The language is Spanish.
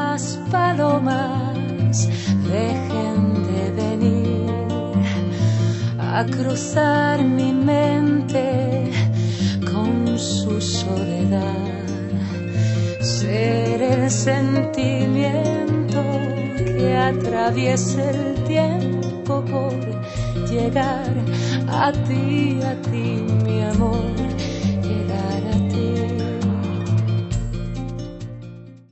las palomas dejen de venir a cruzar mi mente con su soledad. Ser el sentimiento que atraviesa el tiempo por llegar a ti, mi amor.